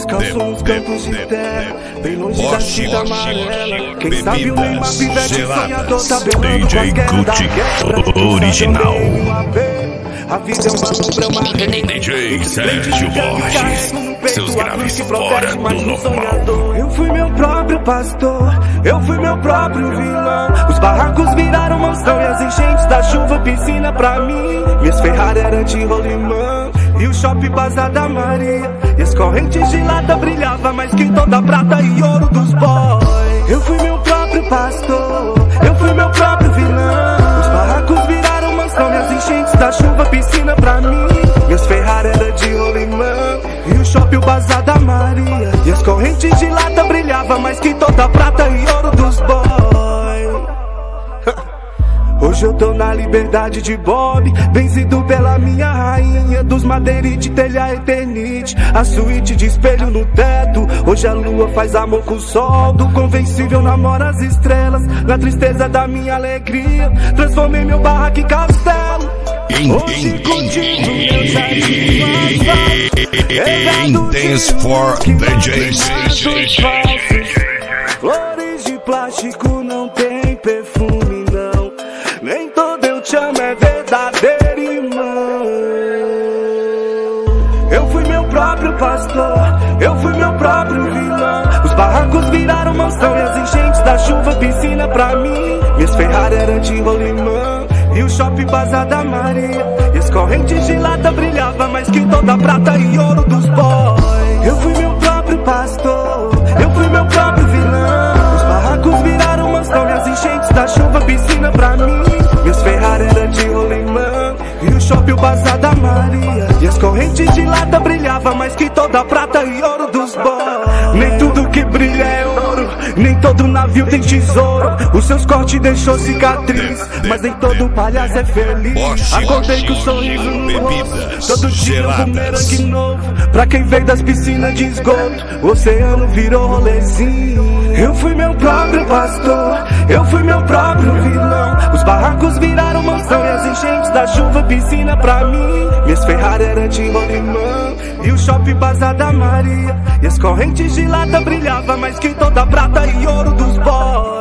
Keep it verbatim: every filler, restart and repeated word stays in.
Descalço nos campos de terra, bem longe da tinta amarela. Quem sabe o Neymar pivete sonhador tá berrando qualquer da guerra. Original. A vida é uma sombra, uma rede. D J Sérgio Borges, seus graves fora do normal. Eu fui meu próprio pastor, eu fui meu próprio vilão. Os barracos viraram mansão e as enchentes da chuva piscina pra mim. Minhas Ferrari eram de rolimã e o shopping Bazar da Maria. E as correntes de lata brilhavam mais que toda prata e ouro dos boys. Eu fui meu próprio pastor, eu fui meu próprio vilão. Os barracos viraram mansão e as enchentes da chuva piscina pra mim. Minhas Ferrari era de rolimã e o shopping o Bazar da Maria. E as correntes de lata brilhavam mais que toda prata e ouro dos boys. Hoje eu tô na liberdade de Bob, vencido pela minha rainha dos madeirite, telha eternite, a suíte de espelho no teto. Hoje a lua faz amor com o sol, do convencível namora as estrelas. Na tristeza da minha alegria, transformei meu barraco em castelo. Hoje contigo meu jardim Intense for D J Sérgio. Flores de plástico não tem perfume não, nem todo eu te amo é verdadeiro irmão. Eu fui meu próprio pastor, eu fui meu próprio vilão. Os barracos viraram mansão e as enchentes da chuva piscina pra mim. Minhas Ferrari eram de rolimã e o shopping Bazar da Maria. E as correntes de lata brilhavam mais que toda prata e ouro dos boys. Eu fui meu próprio pastor, eu fui meu próprio vilão. Os barracos viraram mansão e as enchentes da chuva piscina pra mim. Minhas Ferrari eram de rolimã e o shopping o Bazar da Maria. E as correntes de lata brilhavam mais que toda prata e ouro dos boys. Nem tudo que brilha é ouro, nem todo navio tem tesouro. Os seus cortes deixou cicatriz, mas nem todo palhaço é feliz. Acordei com o sorriso no rosto, todo dia um bumerangue novo. Pra quem veio das piscinas de esgoto, o oceano virou rolezinho. Eu fui meu próprio pastor, eu fui meu próprio vilão. Os barracos viraram mansão e as enchentes da chuva piscina pra mim. Minhas Ferrari eram de rolimã e o shopping Bazar da Maria. E as correntes de lata brilhavam mais que toda prata e ouro dos boys.